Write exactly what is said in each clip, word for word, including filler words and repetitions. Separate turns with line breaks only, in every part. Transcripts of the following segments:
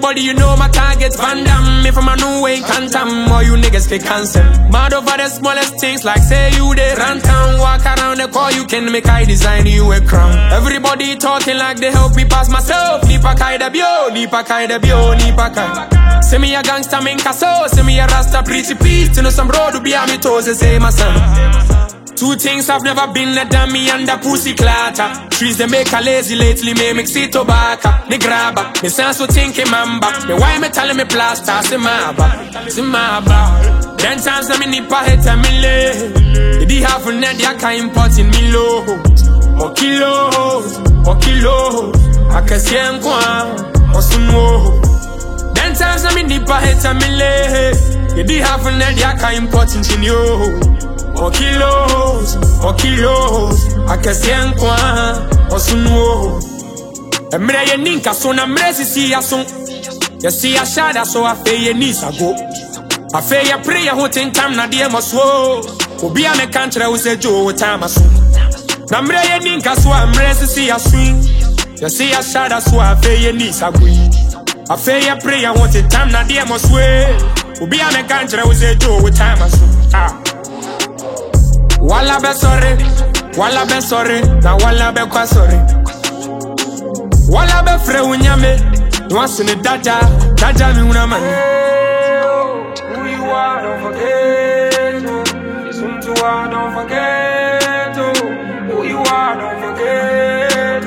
Everybody, you know my target, Van Damme. If I'm a new way, can't am, or you niggas they cancel. Mad over the smallest things, like say you they run town. Walk around the call, you can make I design you a crown. Everybody talking like they help me pass myself. Nipa kai da bio, nipa kai da bio, nipa kai. Say me a gangster, min kaso. Say me a rasta, pretty peace. To know some road to be a me toes, say my son. Two things I've never been, a dummy and a pussy clatter. Trees they make a lazy lately, me mix it tobacco. Me grabber, me sense so thinking mamba. Me why me telling me plaster, say my ba, say my ba. Ten times I me nipa hit a mille. It half a net, ya can't import in me low. More kilos, more kilos. I can see em kwa, or some more. Ten times I me nipa hit a mille. It half a net, ya can't import in you. More kilos, more kilos. I can see em kwa, or some more. A mre ninka so na mre si ya son. You see a shada so I feel your knees a go. I feel your prayer whole time na dear must wo. Obi a me country who say Joe time aso. Na mre ninka so a mre si ya swing. You see a shada so I feel your knees a go. I feel your prayer whole time na dear must wo. Obi a me country who say Joe time aso. Ah. Walla be sorry, walla be sorry, na walla be kwa sorry. Walla be fre unyame, once in the dada, dada mi una man. Who you are, don't forget. Listen to what, don't forget. Who you are, don't forget.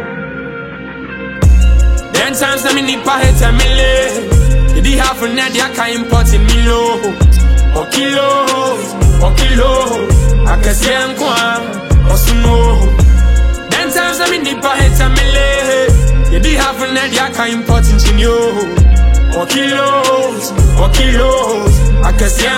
Ten times I mean nipa hit a mille. You di half a net, ya can't import in me low. Or kilos, or kilos. I can see em kwa, or some more. Ten times I mean nipa hit a mille. You di half a net, ya can't import in you. Or kilos, or kilos. I can see